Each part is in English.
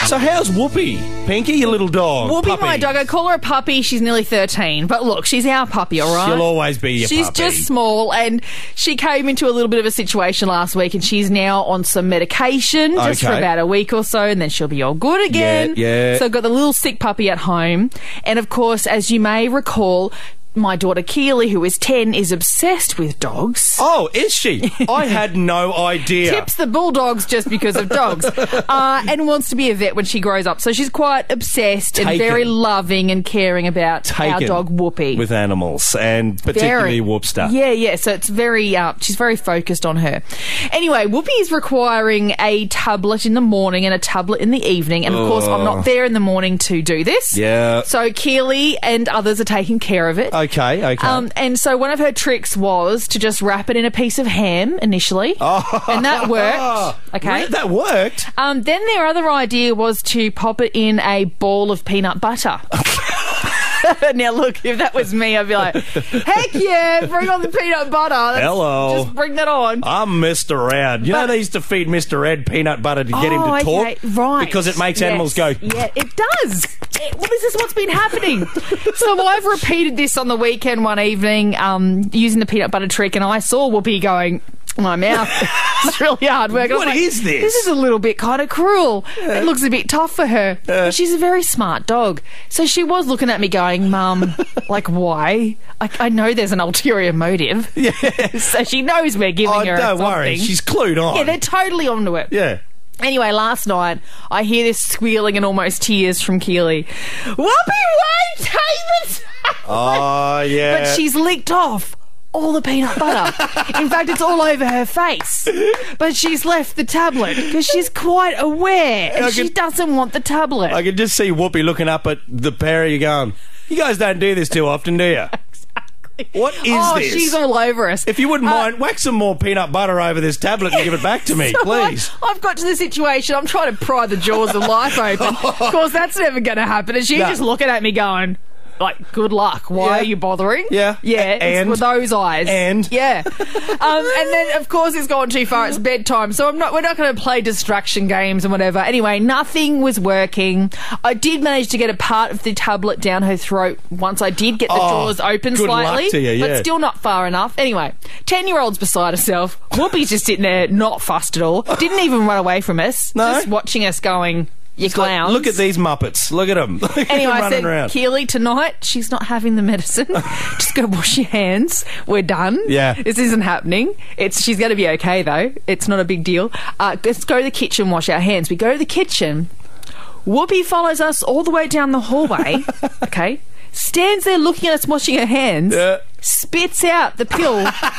So how's Whoopi? Pinky, your little dog? Whoopi, puppy. my dog. I call her a puppy. She's nearly 13. But look, she's our puppy, all right? She'll always be your She's puppy. just small, and she came into a little bit of a situation last week, and she's now on some medication just for Okay. about a week or so, and then she'll be all good again. Yeah. So I've got the little sick puppy at home. And, of course, as you may recall, my daughter Keely, who is 10, is obsessed with dogs. Oh, is she? I had no idea. Tips the bulldogs just because of dogs, and wants to be a vet when she grows up. So she's quite obsessed and Taken. very loving and caring about our Taken dog Whoopi. with animals, and particularly Whoopster. Yeah. So it's very, she's very focused on her. Anyway, Whoopi is requiring a tablet in the morning and a tablet in the evening, and of course I'm not there in the morning to do this. Yeah. So Keely and others are taking care of it. Okay. And so one of her tricks was to just wrap it in a piece of ham initially, and that worked. Okay, That worked. then their other idea was to pop it in a ball of peanut butter. Now look, if that was me, I'd be like, heck yeah, bring on the peanut butter. Hello. Just bring that on. I'm Mr. Ed. You know they used to feed Mr. Ed peanut butter to get him to talk? Okay, right. Because it makes animals go... Yeah, it does. Well, this is what's been happening. So I've repeated this on the weekend one evening using the peanut butter trick, and I saw Whoopi going... My mouth. It's really hard work. What is this? This is a little bit kind of cruel. It looks a bit tough for her. But she's a very smart dog. So she was looking at me going, Mum, like, why? I know there's an ulterior motive. Yeah. So she knows we're giving her don't something. worry. She's clued on. Yeah, they're totally onto it. Yeah. Anyway, last night, I hear this squealing and almost tears from Keely. Whoopi, wait! Take the tablet! Oh, yeah. But she's licked off all the peanut butter. In fact, it's all over her face. But she's left the tablet because she's quite aware and she doesn't want the tablet. I can just see Whoopi looking up at the pair of you going, you guys don't do this too often, do you? What is this? She's all over us. If you wouldn't mind, whack some more peanut butter over this tablet and give it back to me, So please. I've got to the situation, I'm trying to pry the jaws of life open. Of course, that's never going to happen. And she's No. just looking at me going... Like, good luck. Why Yeah. are you bothering? Yeah. Yeah, And? it's with those eyes. And? Yeah. And then, of course, it's gone too far. It's bedtime. So we're not going to play distraction games and whatever. Anyway, nothing was working. I did manage to get a part of the tablet down her throat once I did get the jaws open good slightly. luck to you, yeah. But still not far enough. Anyway, 10-year-old's beside herself. Whoopi's just sitting there, not fussed at all. Didn't even run away from us. No? Just watching us going... You clowns. Look at these Muppets. Look at them. Anyway, I running said, around. Keely, tonight, she's not having the medicine. Just go wash your hands. We're done. Yeah. This isn't happening. She's going to be okay, though. It's not a big deal. Let's go to the kitchen, wash our hands. We go to the kitchen. Whoopi follows us all the way down the hallway. Okay. Stands there looking at us washing her hands. Yeah. Spits out the pill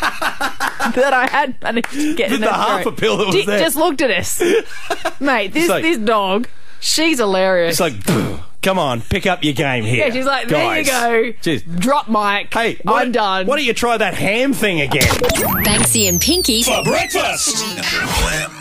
that I had managed to get in The her half throat. a pill that was there. Just looked at us. Mate, this dog, she's hilarious. It's like, come on, pick up your game here. Yeah, she's like, guys. there you go. Jeez. Drop mic. Hey, I'm done. Why don't you try that ham thing again? Banksy and Pinky For breakfast. Triple M.